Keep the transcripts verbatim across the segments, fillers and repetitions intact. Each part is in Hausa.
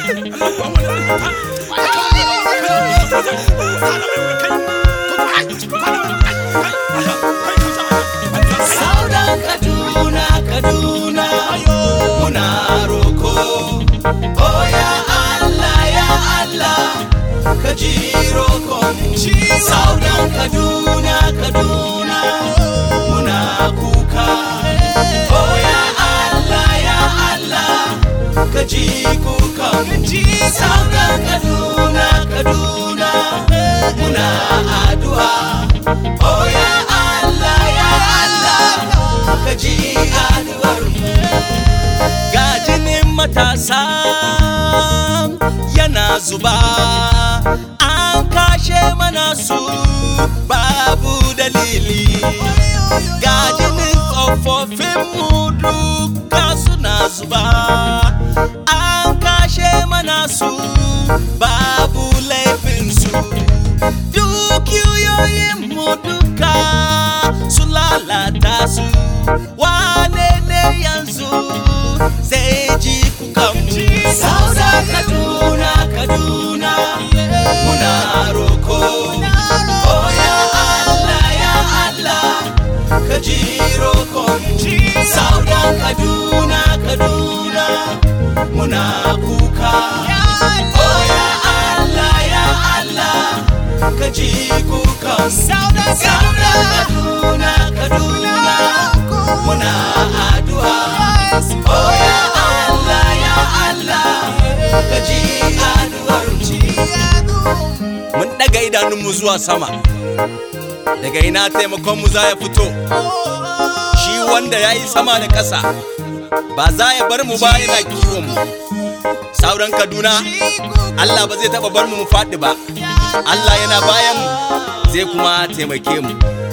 Saudan Kaduna, Kaduna, muna roko. Oh ya Allah, ya Allah, ka ji roƙon mu. Saudan Kaduna, Kaduna, muna kuka. Oh ya Allah, ya Allah, ka ji kukan mu. Saudan Kaduna, Kaduna, muna addu'a. Oh ya Allah, ya Allah, ka ji addu'ar mu. Ga jinin matasa yana zuba, an kashe mana su babu dalili. Ga jinin tsofaffin mu duka suna zuba, an kashe mana su babu laifinsu. Dukiyoyin mu duka su lalata su, wane ne yanzu zai ji kukanmu? Saudan Kaduna, Kaduna, muna roko. Oh ya Allah, ya Allah, ka ji roƙonmu. Saudan Kaduna, Kaduna, muna kuka. Oh ya Allah, ya Allah, ka ji kukanmu. Saudan Kaduna, Kaduna, muna addu'a. Oh ya Allah, ya Allah, ka ji addu'ar mu. Mun daga idanunmu zuwa sama, daga ina taimakon mu za ya fito. Shi wanda ya yi sama da ƙasa ba za ya bar mu ba, yana kiwon mu. Saudan Kaduna, Allah ba zai taɓa bar mu mu faɗi ba. Allah yana bayan mu, zai kuma taimake mu.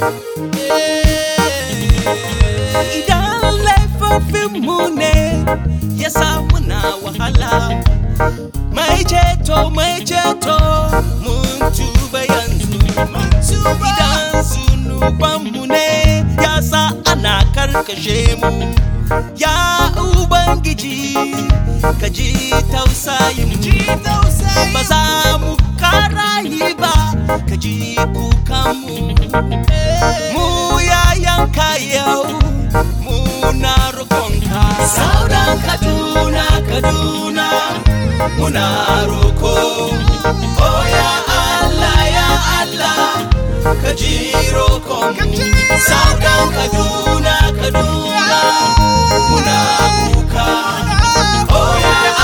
Idan laifofin mu ne ya sa muna wahala, mai ceto, mai ceto, mun tuba yanzu. Idan zunubanmu ne ya sa ana karkashe mu, ya Ubangiji ka ji tausayin mu. Ba za mu karayi ba, ka ji kukanmu. Mu yayanka yau, muna roƙonka. Saudan Kaduna, Kaduna, muna roko. Oh ya Allah, ya Allah, ka ji roƙonmu. Saudan Kaduna, Kaduna, muna kuka. Oh ya